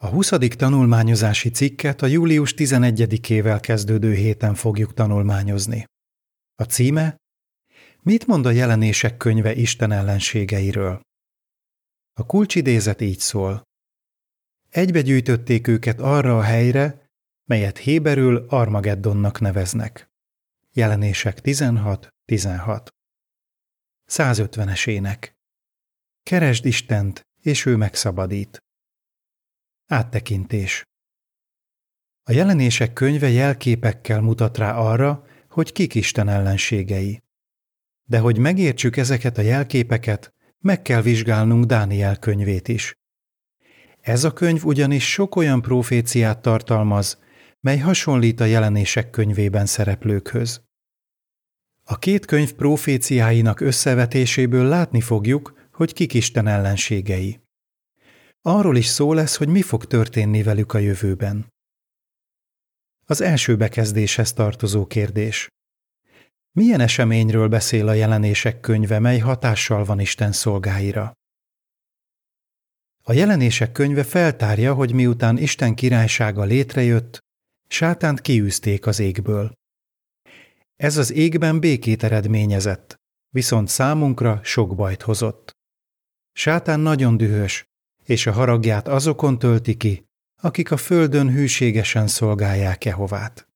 A 20. tanulmányozási cikket a július 11-ével kezdődő héten fogjuk tanulmányozni. A címe: Mit mond a Jelenések könyve Isten ellenségeiről? A kulcsidézet így szól: Egybegyűjtötték őket arra a helyre, melyet héberül Armageddonnak neveznek. Jelenések 16:16. 150-es ének. Keresd Istent, és ő megszabadít. Áttekintés. A Jelenések könyve jelképekkel mutat rá arra, hogy kik Isten ellenségei. De hogy megértsük ezeket a jelképeket, meg kell vizsgálnunk Dániel könyvét is. Ez a könyv ugyanis sok olyan proféciát tartalmaz, mely hasonlít a Jelenések könyvében szereplőkhöz. A két könyv proféciáinak összevetéséből látni fogjuk, hogy kik Isten ellenségei. Arról is szó lesz, hogy mi fog történni velük a jövőben. Az első bekezdéshez tartozó kérdés. Milyen eseményről beszél a Jelenések könyve, mely hatással van Isten szolgáira? A Jelenések könyve feltárja, hogy miután Isten királysága létrejött, Sátánt kiűzték az égből. Ez az égben békét eredményezett, viszont számunkra sok bajt hozott. Sátán nagyon dühös, és a haragját azokon tölti ki, akik a földön hűségesen szolgálják Jehovát.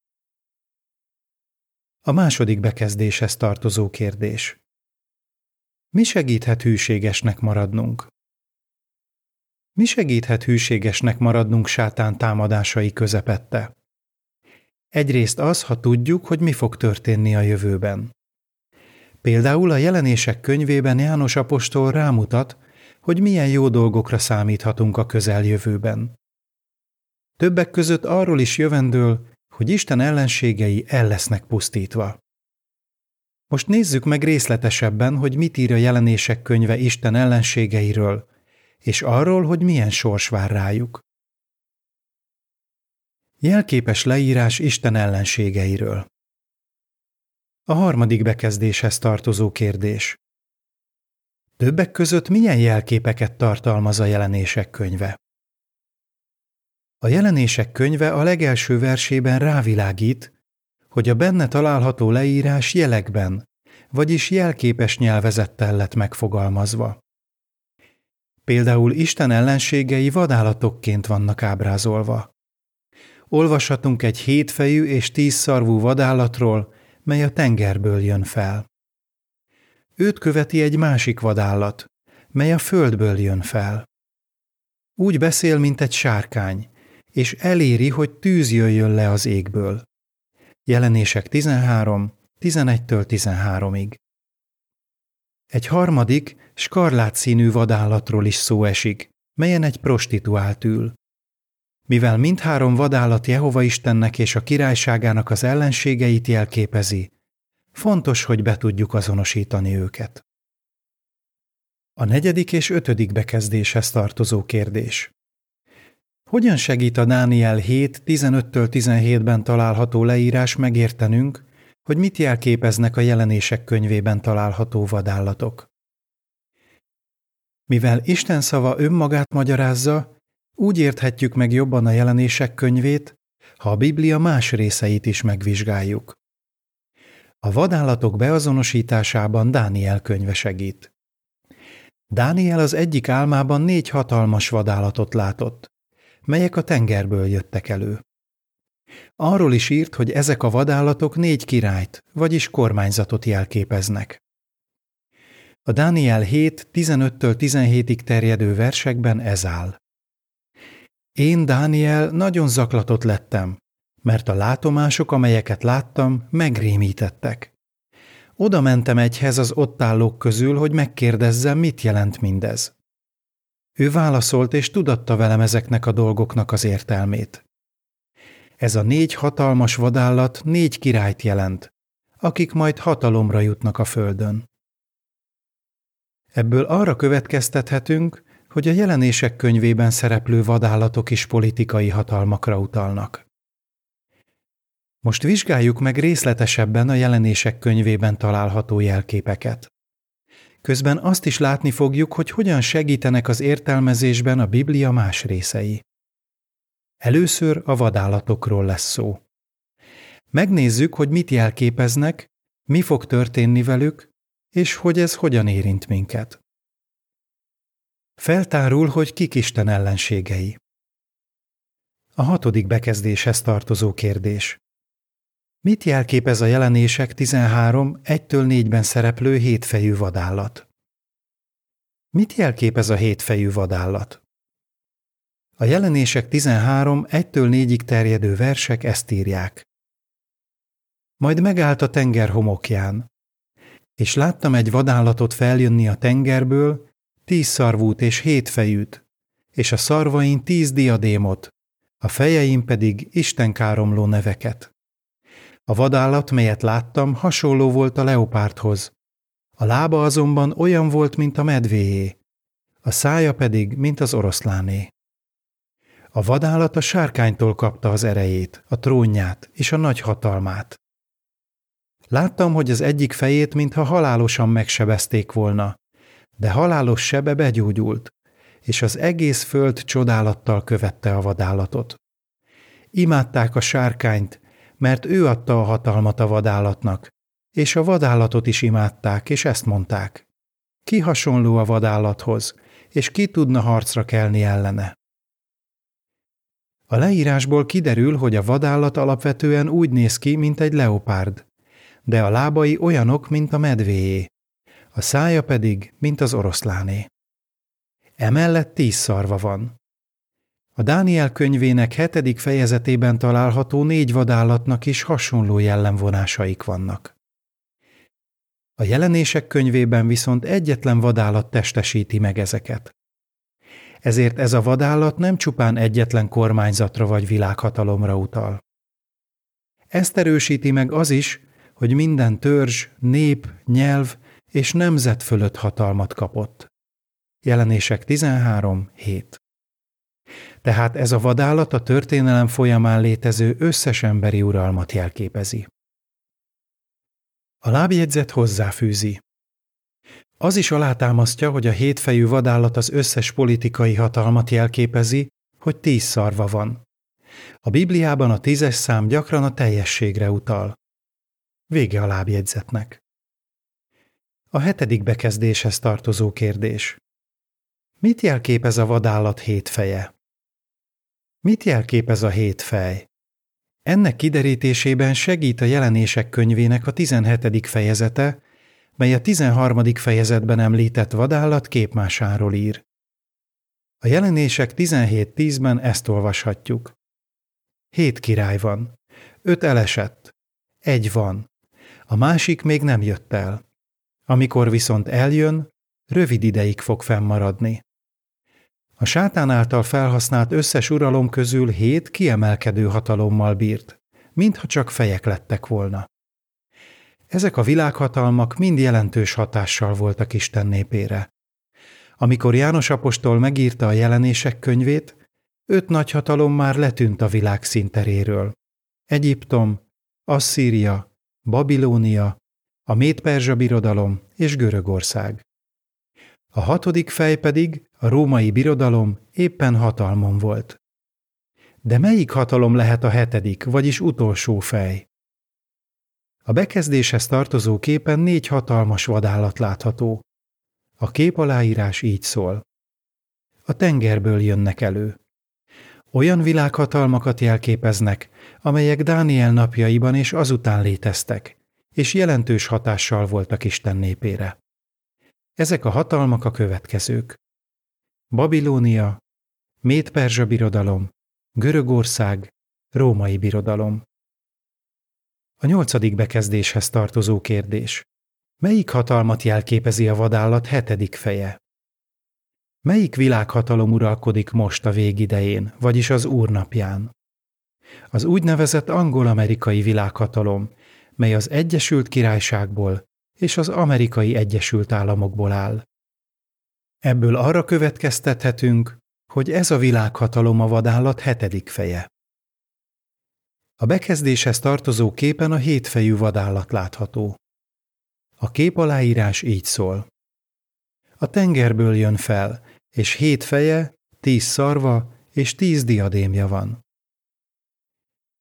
A második bekezdéshez tartozó kérdés. Mi segíthet hűségesnek maradnunk? Mi segíthet hűségesnek maradnunk Sátán támadásai közepette? Egyrészt az, ha tudjuk, hogy mi fog történni a jövőben. Például a Jelenések könyvében János apostol rámutat, hogy milyen jó dolgokra számíthatunk a közeljövőben. Többek között arról is jövendől, hogy Isten ellenségei el lesznek pusztítva. Most nézzük meg részletesebben, hogy mit ír a Jelenések könyve Isten ellenségeiről, és arról, hogy milyen sors vár rájuk. Jelképes leírás Isten ellenségeiről. A harmadik bekezdéshez tartozó kérdés. Többek között milyen jelképeket tartalmaz a Jelenések könyve? A Jelenések könyve a legelső versében rávilágít, hogy a benne található leírás jelekben, vagyis jelképes nyelvezettel lett megfogalmazva. Például Isten ellenségei vadállatokként vannak ábrázolva. Olvashatunk egy 7 fejű és 10 szarvú vadállatról, mely a tengerből jön fel. Őt követi egy másik vadállat, mely a földből jön fel. Úgy beszél, mint egy sárkány, és eléri, hogy tűz jöjjön le az égből. Jelenések 13, 11-től 13-ig. Egy harmadik, skarlát színű vadállatról is szó esik, melyen egy prostituált ül. Mivel mindhárom vadállat Jehova Istennek és a királyságának az ellenségeit jelképezi, fontos, hogy be tudjuk azonosítani őket. A 4. és 5. bekezdéshez tartozó kérdés. Hogyan segít a Dániel 7, 15-től 17-ben található leírás megértenünk, hogy mit jelképeznek a Jelenések könyvében található vadállatok? Mivel Isten szava önmagát magyarázza, úgy érthetjük meg jobban a Jelenések könyvét, ha a Biblia más részeit is megvizsgáljuk. A vadállatok beazonosításában Dániel könyve segít. Dániel az egyik álmában 4 hatalmas vadállatot látott, melyek a tengerből jöttek elő. Arról is írt, hogy ezek a vadállatok 4 királyt, vagyis kormányzatot jelképeznek. A Dániel 7, 15-től 17-ig terjedő versekben ez áll. Én, Dániel, nagyon zaklatott lettem, mert a látomások, amelyeket láttam, megrémítettek. Oda mentem egyhez az ott állók közül, hogy megkérdezzem, mit jelent mindez. Ő válaszolt, és tudatta velem ezeknek a dolgoknak az értelmét. Ez a 4 hatalmas vadállat 4 királyt jelent, akik majd hatalomra jutnak a földön. Ebből arra következtethetünk, hogy a Jelenések könyvében szereplő vadállatok is politikai hatalmakra utalnak. Most vizsgáljuk meg részletesebben a Jelenések könyvében található jelképeket. Közben azt is látni fogjuk, hogy hogyan segítenek az értelmezésben a Biblia más részei. Először a vadállatokról lesz szó. Megnézzük, hogy mit jelképeznek, mi fog történni velük, és hogy ez hogyan érint minket. Feltárul, hogy kik Isten ellenségei. A 6. bekezdéshez tartozó kérdés. Mit jelképez a Jelenések 13, 1-4-ben szereplő hétfejű vadállat? Mit jelképez a hétfejű vadállat? A Jelenések 13, 1-4-ig terjedő versek ezt írják. Majd megállt a tenger homokján, és láttam egy vadállatot feljönni a tengerből, 10 szarvút és 7 fejűt, és a szarvain 10 diadémot, a fejein pedig istenkáromló neveket. A vadállat, melyet láttam, hasonló volt a leopárdhoz. A lába azonban olyan volt, mint a medvéé, a szája pedig, mint az oroszláné. A vadállat a sárkánytól kapta az erejét, a trónját és a nagy hatalmát. Láttam, hogy az egyik fejét, mintha halálosan megsebezték volna, de halálos sebe begyógyult, és az egész föld csodálattal követte a vadállatot. Imádták a sárkányt, mert ő adta a hatalmat a vadállatnak, és a vadállatot is imádták, és ezt mondták. Ki hasonló a vadállathoz, és ki tudna harcra kelni ellene? A leírásból kiderül, hogy a vadállat alapvetően úgy néz ki, mint egy leopárd, de a lábai olyanok, mint a medvéé, a szája pedig, mint az oroszláné. Emellett 10 szarva van. A Dániel könyvének 7. fejezetében található 4 vadállatnak is hasonló jellemvonásaik vannak. A Jelenések könyvében viszont egyetlen vadállat testesíti meg ezeket. Ezért ez a vadállat nem csupán egyetlen kormányzatra vagy világhatalomra utal. Ezt erősíti meg az is, hogy minden törzs, nép, nyelv és nemzet fölött hatalmat kapott. Jelenések 13:7. Tehát ez a vadállat a történelem folyamán létező összes emberi uralmat jelképezi. A lábjegyzet hozzáfűzi. Az is alátámasztja, hogy a hétfejű vadállat az összes politikai hatalmat jelképezi, hogy 10 szarva van. A Bibliában a 10-es szám gyakran a teljességre utal. Vége a lábjegyzetnek. A 7. bekezdéshez tartozó kérdés. Mit jelképez a vadállat 7 feje? Mit jelképez a 7 fej? Ennek kiderítésében segít a Jelenések könyvének a 17. fejezete, mely a 13. fejezetben említett vadállat képmásáról ír. A Jelenések 17:10-ben ezt olvashatjuk. 7 király van, 5 elesett, 1 van, a másik még nem jött el. Amikor viszont eljön, rövid ideig fog fennmaradni. A sátán által felhasznált összes uralom közül 7 kiemelkedő hatalommal bírt, mintha csak fejek lettek volna. Ezek a világhatalmak mind jelentős hatással voltak Isten népére. Amikor János apostol megírta a Jelenések könyvét, 5 nagyhatalom már letűnt a világ színteréről. Egyiptom, Asszíria, Babilónia, a Méd-Perzsa birodalom és Görögország. A 6. fej pedig, a római birodalom éppen hatalmon volt. De melyik hatalom lehet a 7., vagyis utolsó fej? A bekezdéshez tartozó képen 4 hatalmas vadállat látható. A kép aláírás így szól. A tengerből jönnek elő. Olyan világhatalmakat jelképeznek, amelyek Dániel napjaiban és azután léteztek, és jelentős hatással voltak Isten népére. Ezek a hatalmak a következők. Babilónia, Méd-Perzsa birodalom, Görögország, Római birodalom. A 8. bekezdéshez tartozó kérdés. Melyik hatalmat jelképezi a vadállat 7. feje? Melyik világhatalom uralkodik most a végidején, vagyis az Úrnapján? Az úgynevezett angol-amerikai világhatalom, mely az Egyesült Királyságból és az Amerikai Egyesült Államokból áll. Ebből arra következtethetünk, hogy ez a világhatalom a vadállat 7. feje. A bekezdéshez tartozó képen a 7 fejű vadállat látható. A kép aláírás így szól. A tengerből jön fel, és 7 feje, 10 szarva és 10 diadémja van.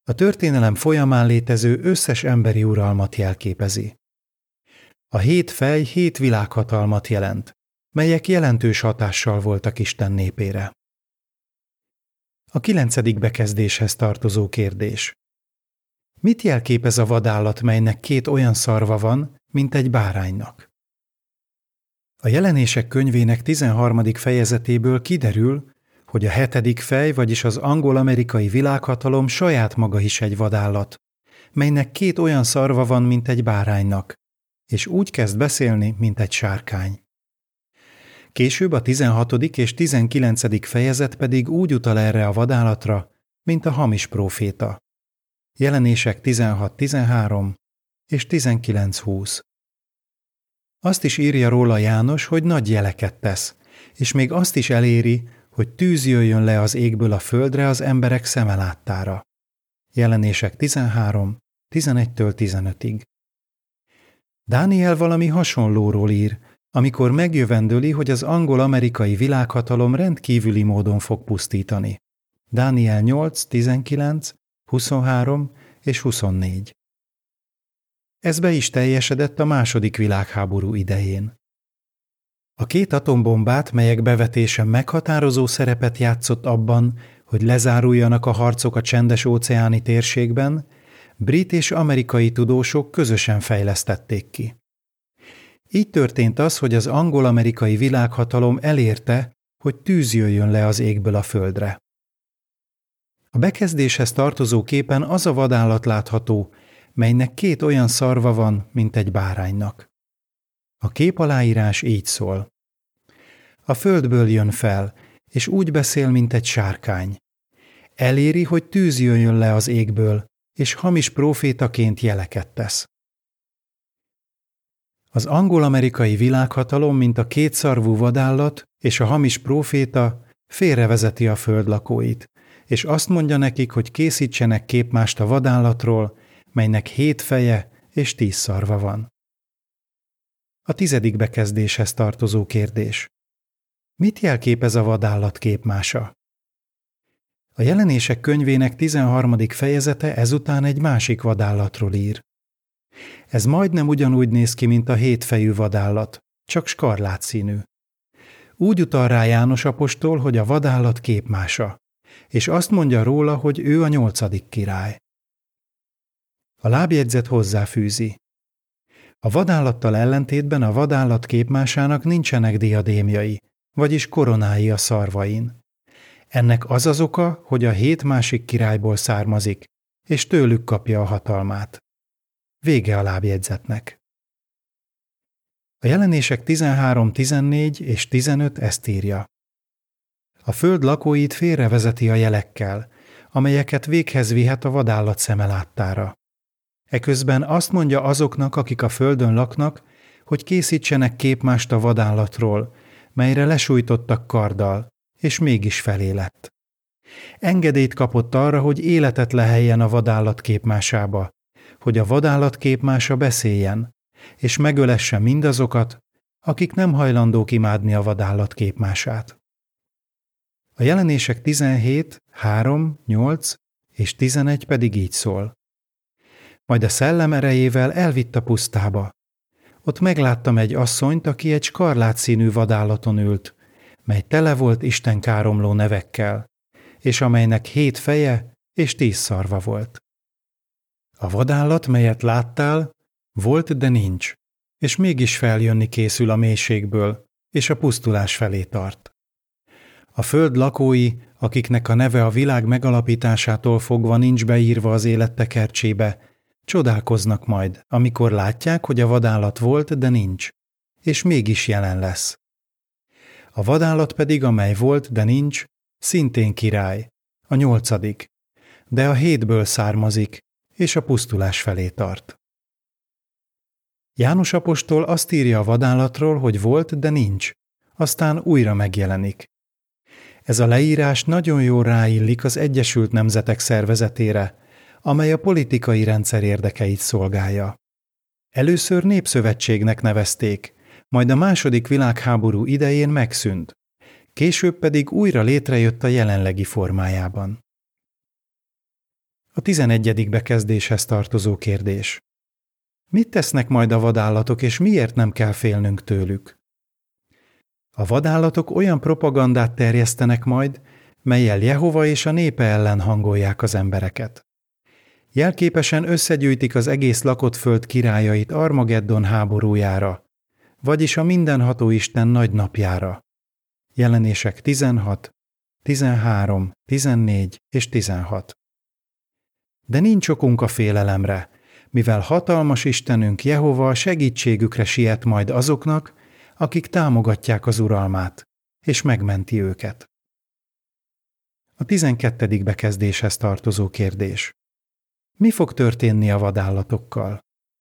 A történelem folyamán létező összes emberi uralmat jelképezi. A 7 fej 7 világhatalmat jelent, melyek jelentős hatással voltak Isten népére. A 9. bekezdéshez tartozó kérdés. Mit jelképez a vadállat, melynek 2 olyan szarva van, mint egy báránynak? A Jelenések könyvének 13. fejezetéből kiderül, hogy a 7. fej, vagyis az angol-amerikai világhatalom saját maga is egy vadállat, melynek 2 olyan szarva van, mint egy báránynak, és úgy kezd beszélni, mint egy sárkány. Később a 16. és 19. fejezet pedig úgy utal erre a vadállatra, mint a hamis próféta. Jelenések 16:13 és 19:20. Azt is írja róla János, hogy nagy jeleket tesz, és még azt is eléri, hogy tűz jöjjön le az égből a földre az emberek szeme láttára. Jelenések 13, 11-től 15-ig. Dániel valami hasonlóról ír, amikor megjövendöli, hogy az angol-amerikai világhatalom rendkívüli módon fog pusztítani. Dániel 8, 19, 23 és 24. Ez be is teljesedett a II. Világháború idején. A 2 atombombát, melyek bevetése meghatározó szerepet játszott abban, hogy lezáruljanak a harcok a csendes-óceáni térségben, brit és amerikai tudósok közösen fejlesztették ki. Így történt az, hogy az angol-amerikai világhatalom elérte, hogy tűz jöjjön le az égből a földre. A bekezdéshez tartozó képen az a vadállat látható, melynek 2 olyan szarva van, mint egy báránynak. A kép aláírás így szól. A földből jön fel, és úgy beszél, mint egy sárkány. Eléri, hogy tűz jöjjön le az égből, és hamis prófétaként jeleket tesz. Az angol-amerikai világhatalom, mint a 2 szarvú vadállat és a hamis próféta félrevezeti a föld lakóit, és azt mondja nekik, hogy készítsenek képmást a vadállatról, melynek 7 feje és 10 szarva van. A 10. bekezdéshez tartozó kérdés. Mit jelképez a vadállat képmása? A Jelenések könyvének 13. fejezete ezután egy másik vadállatról ír. Ez majdnem ugyanúgy néz ki, mint a 7 fejű vadállat, csak skarlátszínű. Úgy utal rá János apostol, hogy a vadállat képmása, és azt mondja róla, hogy ő a 8. király. A lábjegyzet hozzáfűzi. A vadállattal ellentétben a vadállat képmásának nincsenek diadémjai, vagyis koronái a szarvain. Ennek az az oka, hogy a 7 másik királyból származik, és tőlük kapja a hatalmát. Vége a lábjegyzetnek. A Jelenések 13, 14 és 15 ezt írja. A föld lakóit félrevezeti a jelekkel, amelyeket véghez vihet a vadállat szeme láttára. Eközben azt mondja azoknak, akik a földön laknak, hogy készítsenek képmást a vadállatról, melyre lesújtottak karddal, és mégis felé lett. Engedélyt kapott arra, hogy életet leheljen a vadállat képmásába, hogy a vadállat képmása beszéljen, és megölesse mindazokat, akik nem hajlandók imádni a vadállat képmását. A Jelenések 17, 3, 8 és 11 pedig így szól. Majd a szellem erejével elvitt a pusztába. Ott megláttam egy asszonyt, aki egy skarlátszínű vadállaton ült, mely tele volt istenkáromló nevekkel, és amelynek 7 feje és 10 szarva volt. A vadállat, melyet láttál, volt, de nincs, és mégis feljönni készül a mélységből, és a pusztulás felé tart. A föld lakói, akiknek a neve a világ megalapításától fogva nincs beírva az élet tekercsébe, csodálkoznak majd, amikor látják, hogy a vadállat volt, de nincs, és mégis jelen lesz. A vadállat pedig, amely volt, de nincs, szintén király, a 8., de a 7-ből származik, és a pusztulás felé tart. János apostol azt írja a vadállatról, hogy volt, de nincs, aztán újra megjelenik. Ez a leírás nagyon jól ráillik az Egyesült Nemzetek Szervezetére, amely a politikai rendszer érdekeit szolgálja. Először népszövetségnek nevezték, majd a II. Világháború idején megszűnt, később pedig újra létrejött a jelenlegi formájában. A 11. bekezdéshez tartozó kérdés. Mit tesznek majd a vadállatok, és miért nem kell félnünk tőlük? A vadállatok olyan propagandát terjesztenek majd, mellyel Jehova és a népe ellen hangolják az embereket. Jelképesen összegyűjtik az egész lakott föld királyait Armageddon háborújára, vagyis a mindenható Isten nagy napjára. Jelenések 16, 13, 14 és 16. De nincs okunk a félelemre, mivel hatalmas Istenünk Jehova segítségükre siet majd azoknak, akik támogatják az uralmát, és megmenti őket. A 12. bekezdéshez tartozó kérdés. Mi fog történni a vadállatokkal?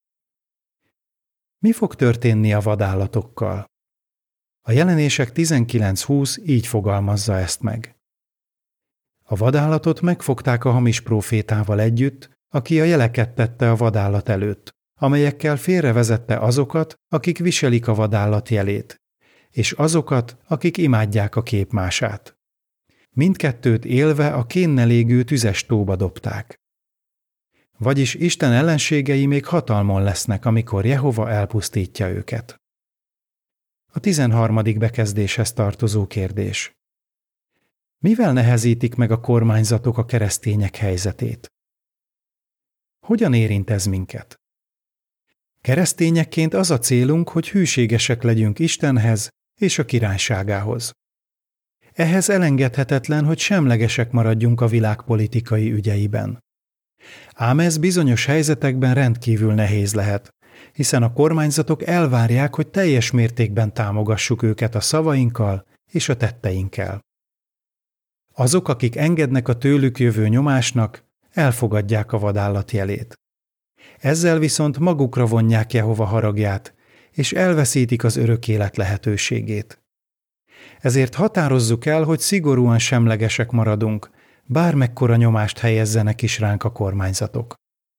Mi fog történni a vadállatokkal? A Jelenések 19:20 így fogalmazza ezt meg. A vadállatot megfogták a hamis prófétával együtt, aki a jeleket tette a vadállat előtt, amelyekkel félrevezette azokat, akik viselik a vadállat jelét, és azokat, akik imádják a képmását. Mindkettőt élve a kénnel égő tüzes tóba dobták. Vagyis Isten ellenségei még hatalmon lesznek, amikor Jehova elpusztítja őket. A 13. bekezdéshez tartozó kérdés. Mivel nehezítik meg a kormányzatok a keresztények helyzetét? Hogyan érint ez minket? Keresztényekként az a célunk, hogy hűségesek legyünk Istenhez és a királyságához. Ehhez elengedhetetlen, hogy semlegesek maradjunk a világ politikai ügyeiben. Ám ez bizonyos helyzetekben rendkívül nehéz lehet, hiszen a kormányzatok elvárják, hogy teljes mértékben támogassuk őket a szavainkkal és a tetteinkkel. Azok, akik engednek a tőlük jövő nyomásnak, elfogadják a vadállat jelét. Ezzel viszont magukra vonják Jehova haragját, és elveszítik az örök élet lehetőségét. Ezért határozzuk el, hogy szigorúan semlegesek maradunk, bármekkora nyomást helyezzenek is ránk a kormányzatok.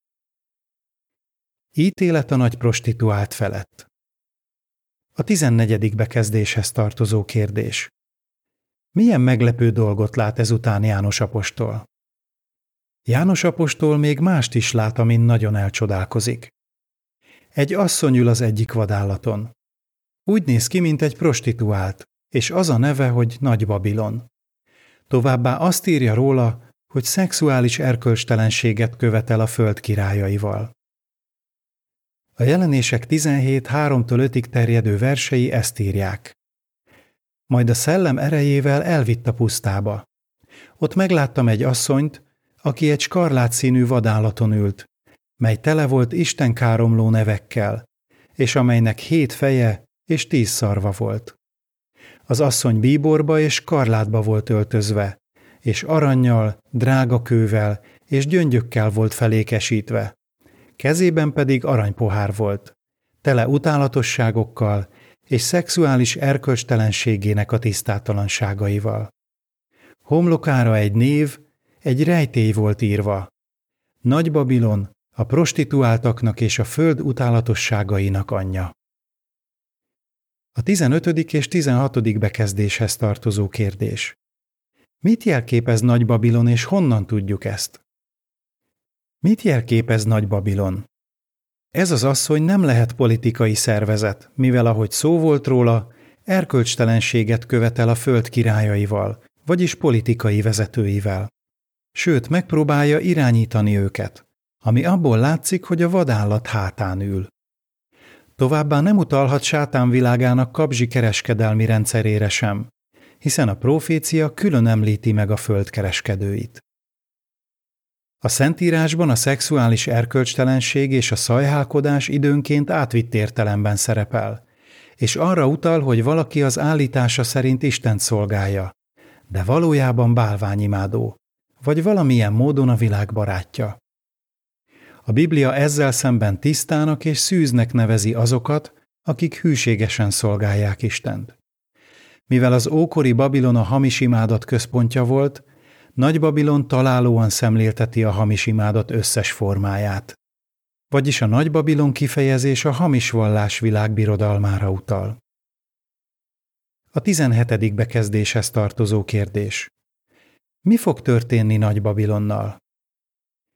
Ítélet a nagy prostituált felett. A 14. bekezdéshez tartozó kérdés. Milyen meglepő dolgot lát ezután János apostol? János apostol még mást is lát, amin nagyon elcsodálkozik. Egy asszony ül az egyik vadállaton. Úgy néz ki, mint egy prostituált, és az a neve, hogy Nagy Babilon. Továbbá azt írja róla, hogy szexuális erkölcstelenséget követel a föld királyaival. A Jelenések 17, 3-5-ig terjedő versei ezt írják. Majd a szellem erejével elvitt a pusztába. Ott megláttam egy asszonyt, aki egy skarlátszínű vadállaton ült, mely tele volt istenkáromló nevekkel, és amelynek 7 feje és 10 szarva volt. Az asszony bíborba és skarlátba volt öltözve, és arannyal, drágakővel és gyöngyökkel volt felékesítve. Kezében pedig aranypohár volt, tele utálatosságokkal és szexuális erkölcstelenségének a tisztátalanságaival. Homlokára egy név, egy rejtély volt írva. Nagy Babilon, a prostituáltaknak és a föld utálatosságainak anyja. A 15. és 16. bekezdéshez tartozó kérdés. Mit jelképez Nagy Babilon, és honnan tudjuk ezt? Mit jelképez Nagy Babilon? Ez az asszony nem lehet politikai szervezet, mivel ahogy szó volt róla, erkölcstelenséget követel a föld királyaival, vagyis politikai vezetőivel. Sőt, megpróbálja irányítani őket, ami abból látszik, hogy a vadállat hátán ül. Továbbá nem utalhat sátán világának kabzsi kereskedelmi rendszerére sem, hiszen a profécia külön említi meg a földkereskedőit. A Szentírásban a szexuális erkölcstelenség és a szajhálkodás időnként átvitt értelemben szerepel, és arra utal, hogy valaki az állítása szerint Istent szolgálja, de valójában bálványimádó, vagy valamilyen módon a világ barátja. A Biblia ezzel szemben tisztának és szűznek nevezi azokat, akik hűségesen szolgálják Istent. Mivel az ókori Babilon a hamis imádat központja volt, Nagy Babilon találóan szemlélteti a hamis imádat összes formáját. Vagyis a Nagy Babilon kifejezés a hamis vallás világbirodalmára utal. A 17. bekezdéshez tartozó kérdés. Mi fog történni Nagy Babilonnal?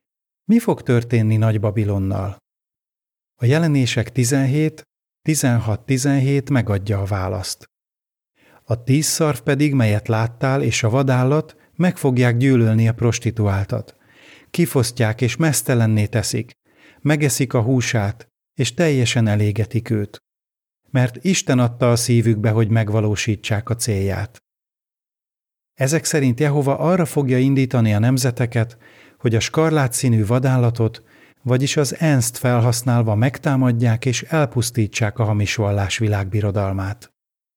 Mi fog történni Nagy-Babilonnal? A Jelenések 17, 16-17 megadja a választ. A 10 szarv pedig, melyet láttál, és a vadállat meg fogják gyűlölni a prostituáltat. Kifosztják és meztelenné teszik, megeszik a húsát, és teljesen elégetik őt. Mert Isten adta a szívükbe, hogy megvalósítsák a célját. Ezek szerint Jehova arra fogja indítani a nemzeteket, hogy a skarlát színű vadállatot, vagyis az ENSZ-t felhasználva megtámadják és elpusztítsák a hamis vallás világbirodalmát.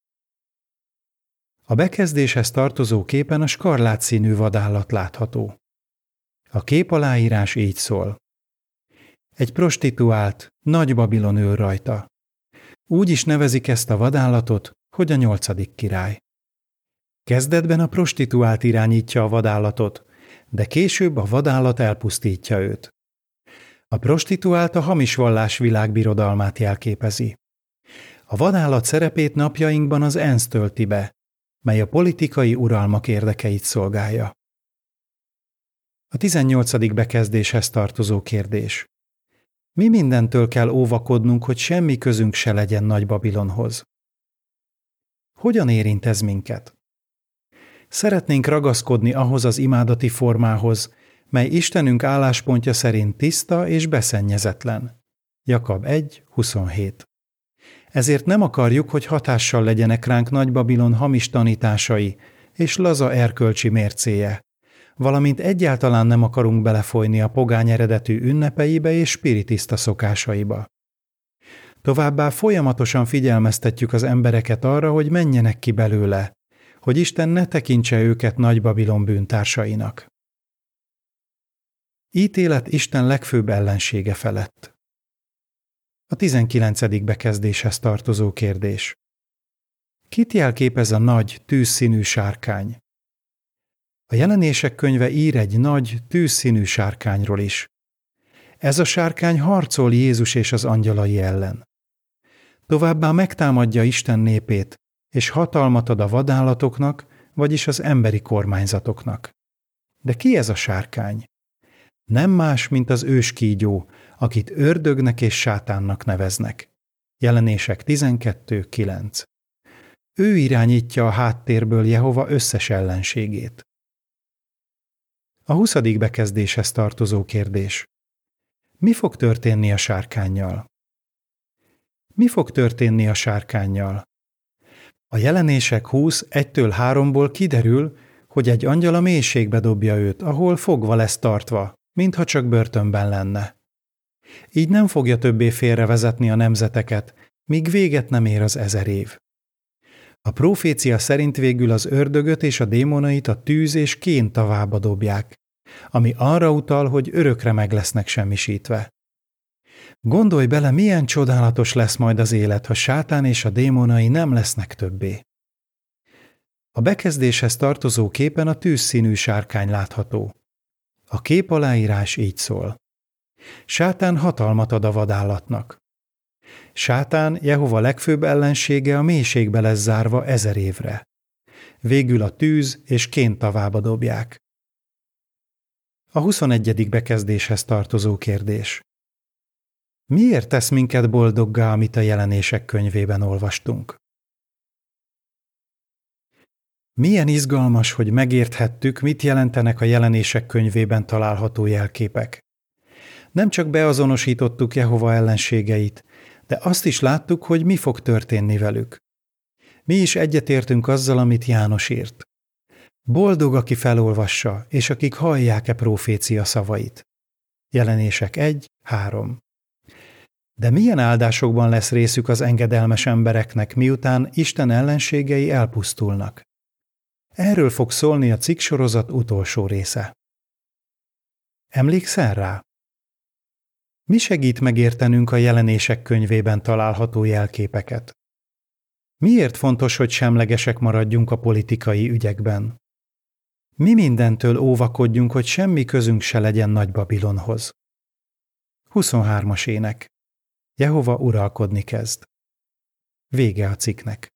A bekezdéshez tartozó képen a skarlát színű vadállat látható. A kép aláírás így szól. Egy prostituált, Nagy-Babilon ül rajta. Úgy is nevezik ezt a vadállatot, hogy a 8. király. Kezdetben a prostituált irányítja a vadállatot, de később a vadállat elpusztítja őt. A prostituált a hamis vallás világbirodalmát jelképezi. A vadállat szerepét napjainkban az ENSZ tölti be, mely a politikai uralmak érdekeit szolgálja. A 18. bekezdéshez tartozó kérdés. Mi mindentől kell óvakodnunk, hogy semmi közünk se legyen Nagy-Babilonhoz? Hogyan érint ez minket? Szeretnénk ragaszkodni ahhoz az imádati formához, mely Istenünk álláspontja szerint tiszta és beszennyezetlen. Jakab 1.27. Ezért nem akarjuk, hogy hatással legyenek ránk Nagy-Babilon hamis tanításai és laza erkölcsi mércéje, valamint egyáltalán nem akarunk belefolyni a pogány eredetű ünnepeibe és spiritista szokásaiba. Továbbá folyamatosan figyelmeztetjük az embereket arra, hogy menjenek ki belőle, hogy Isten ne tekintse őket Nagy-Babilon bűntársainak. Ítélet Isten legfőbb ellensége felett. A 19. bekezdéshez tartozó kérdés. Kit jelképez a nagy, tűzszínű sárkány? A Jelenések könyve ír egy nagy, tűzszínű sárkányról is. Ez a sárkány harcol Jézus és az angyalai ellen. Továbbá megtámadja Isten népét, és hatalmat ad a vadállatoknak, vagyis az emberi kormányzatoknak. De ki ez a sárkány? Nem más, mint az őskígyó, akit ördögnek és sátánnak neveznek. Jelenések 12.9. Ő irányítja a háttérből Jehova összes ellenségét. A 20. bekezdéshez tartozó kérdés. Mi fog történni a sárkánnyal? Mi fog történni a sárkánnyal? A Jelenések 20.1-3-ból kiderül, hogy egy angyal a mélységbe dobja őt, ahol fogva lesz tartva, mintha csak börtönben lenne. Így nem fogja többé félrevezetni a nemzeteket, míg véget nem ér az 1000 év. A prófécia szerint végül az ördögöt és a démonait a tűz és kén tavába dobják, ami arra utal, hogy örökre meg lesznek semmisítve. Gondolj bele, milyen csodálatos lesz majd az élet, ha sátán és a démonai nem lesznek többé. A bekezdéshez tartozó képen a tűzszínű sárkány látható. A kép aláírás így szól. Sátán hatalmat ad a vadállatnak. Sátán Jehova legfőbb ellensége a mélységbe lesz zárva 1000 évre. Végül a tűz és kén tavába dobják. A 21. bekezdéshez tartozó kérdés. Miért tesz minket boldoggá, amit a Jelenések könyvében olvastunk? Milyen izgalmas, hogy megérthettük, mit jelentenek a Jelenések könyvében található jelképek. Nem csak beazonosítottuk Jehova ellenségeit, de azt is láttuk, hogy mi fog történni velük. Mi is egyetértünk azzal, amit János írt. Boldog, aki felolvassa, és akik hallják profécia szavait. Jelenések 1.3. De milyen áldásokban lesz részük az engedelmes embereknek, miután Isten ellenségei elpusztulnak? Erről fog szólni a cikksorozat utolsó része. Emlékszel rá? Mi segít megértenünk a Jelenések könyvében található jelképeket? Miért fontos, hogy semlegesek maradjunk a politikai ügyekben? Mi mindentől óvakodjunk, hogy semmi közünk se legyen Nagy-Babilonhoz? 23. ének. Jehova uralkodni kezd. Vége a cikknek.